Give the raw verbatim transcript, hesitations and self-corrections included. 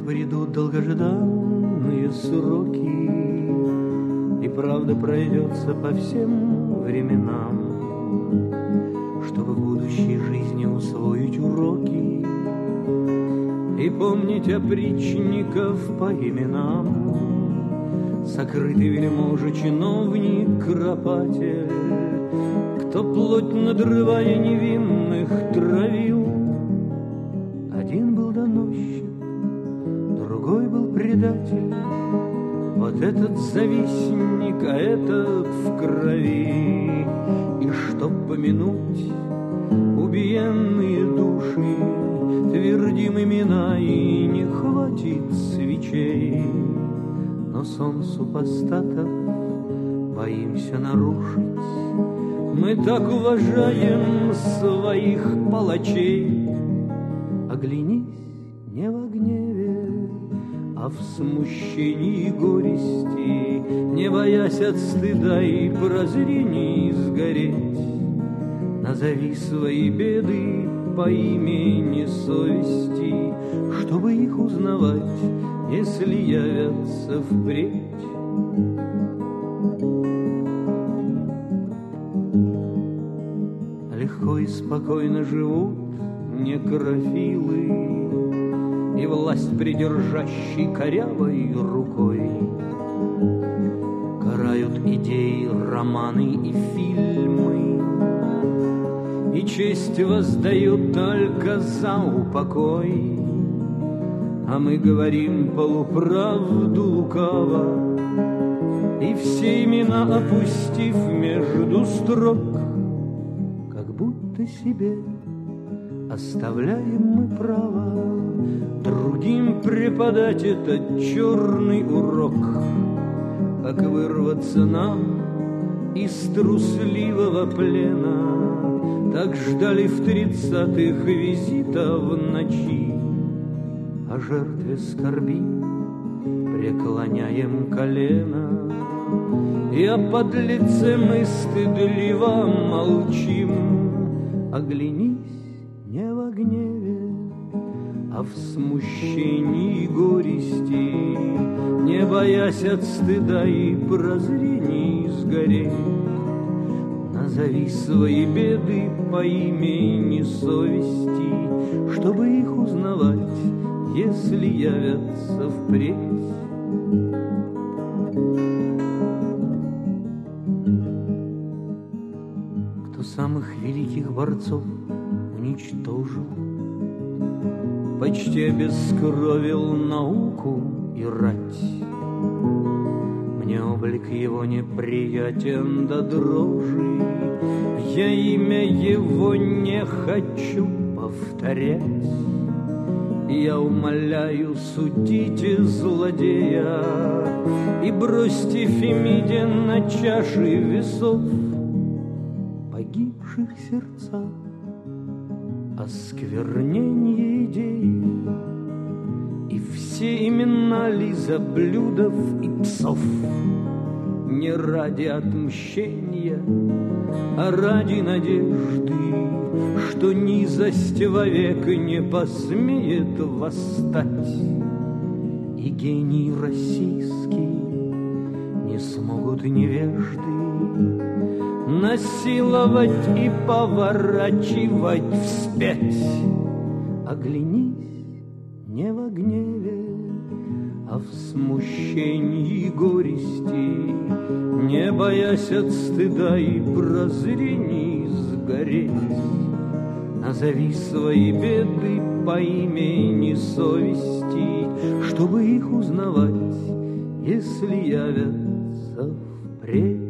придут долгожданные сроки, и правда пройдется по всем временам, чтобы в будущей жизни усвоить уроки и помнить опричников по именам. Сокрытый вельможа, чиновник, кропатель, кто плоть надрывая невинных травил. Один был доносчик, другой был предатель, вот этот завистник, а этот в крови. И чтоб помянуть убиенные души, твердим имена и не хватит свечей. Но сон супостатов боимся нарушить, мы так уважаем своих палачей. Оглянись не в гневе, а в смущении и горести, не боясь от стыда и прозрений сгореть. Назови свои беды по имени совести, чтобы их узнавать, если явятся впредь. Легко и спокойно живут некрофилы, и власть придержащей корявой рукой карают идеи, романы и фильмы, и честь воздают только за упокой. А мы говорим полуправду лукаво, и все имена опустив между строк, как будто себе оставляем мы право другим преподать этот черный урок. Как вырваться нам из трусливого плена, так ждали в тридцатых визита в ночи. О жертве скорби преклоняем колено, и о подлеце мы стыдливо молчим. Оглянись не в гневе, а в смущении и горести, не боясь от стыда и прозрений сгореть. Назови свои беды по имени совести, чтобы их узнавать, если явятся впредь. Кто самых великих борцов уничтожил, почти обескровил науку и рать. Мне облик его неприятен до дрожи, я имя его не хочу повторять. Я умоляю, судите злодея и бросьте Фемиде на чаши весов погибших сердца, осквернение идей и все имена лизоблюдов и псов. Не ради отмщения, а ради надежды, что низость вовек не посмеет восстать. И гений российский не смогут невежды насиловать и поворачивать вспять. Оглянись не в гневе, а в смущении и горести, не боясь от стыда и прозрений сгореть. Назови свои беды по имени совести, чтобы их узнавать, если явятся впредь.